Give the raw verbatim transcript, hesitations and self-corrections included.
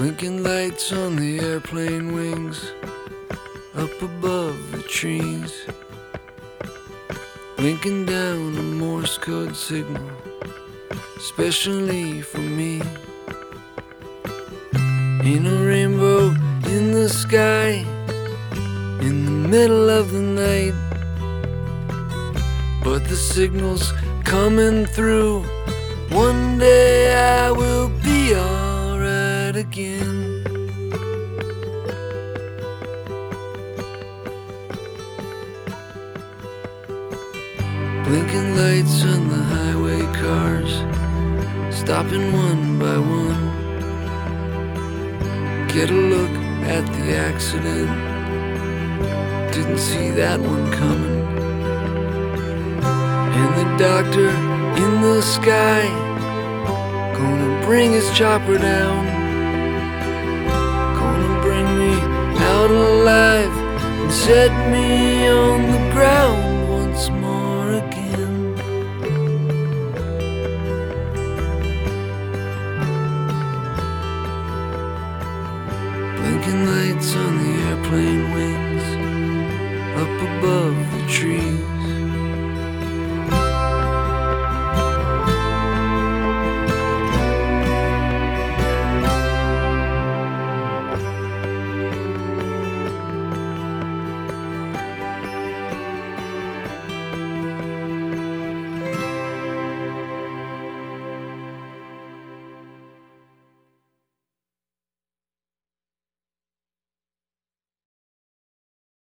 Blinking lights on the airplane wings, up above the trees, blinking down a Morse code signal, especially for me. Ain't a rainbow in the sky in the middle of the night, but the signal's coming through. One day I will be alright again. Blinking lights on the highway cars, stopping one by one. Get a look at the accident, didn't see that one coming. And the doctor in the sky, gonna bring his chopper down, gonna bring me out alive and set me on the ground once more again. Blinking lights on the airplane wings, up above the trees,